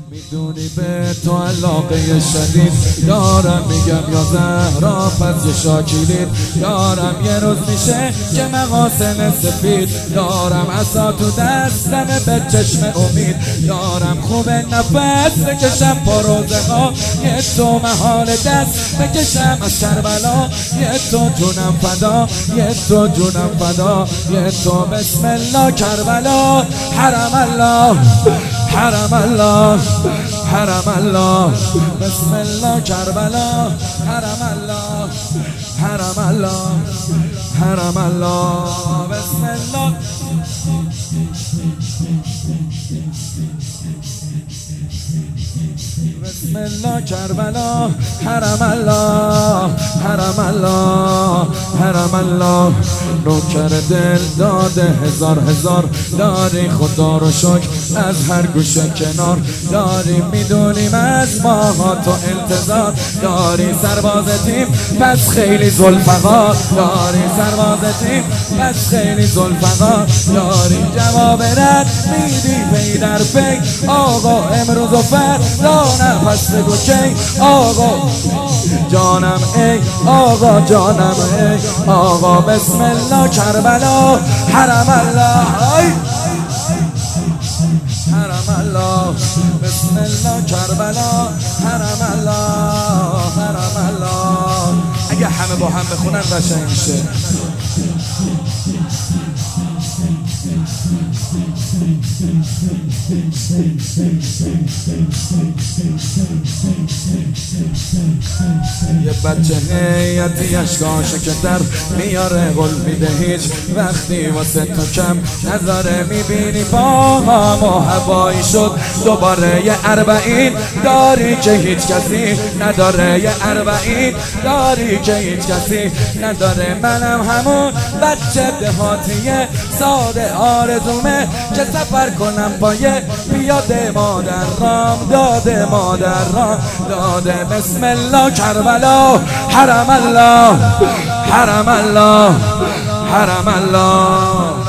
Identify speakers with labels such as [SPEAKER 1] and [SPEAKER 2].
[SPEAKER 1] میدونی به تو علاقه شدید دارم، میگم یا زهرا پس یه شاکیلید دارم. یه روز میشه که مقاسم سفید دارم، عصا تو دستم به چشم امید دارم. خوب نفس بکشم پا روزه ها، یه تو محال دست بکشم از کربلا. یه تو جونم فدا، یه تو جونم فدا، یه تو بسم الله کربلا. حرم الله حرم الله حرم الله بسم الله کربلا. حرم الله حرم الله حرم الله بسم الله. بسم الله کربلا. حرم الله حرم الله حرم الله. نوکر دل داده هزار داری، خدا رو شکر از هر گوشه کنار داری. میدونیم از ماها تو انتظار داری، سرباز تیم پس خیلی ذوالفقار داری، سرباز تیم پس خیلی ذوالفقار داری. جواب رد میدی پی در پی آقا، امروز و فردا نفس بگو کی آقا. جانم ای آقا، جانم ای آقا. بسم الله کربلا. حرم الله حرم الله بسم الله کربلا. حرم الله حرم الله. اگه همه با هم بخونن قشنگ میشه. یه بچه هیئتی اشکاشه که در میاره قول میده هیچ وقتی واسه تو کم نظاره. میبینی پاهام و هوایی شد دوباره. یه 40 داری که هیچ کسی نداره، یه 40 داری که هیچ کسی نداره. منم همون بچه دهاتیه ساده آرزومه که سفر کنم با یه پیاده مادر رام داده، مادر رام داده. بسم الله کربلا. حرم الله حرم الله حرم الله.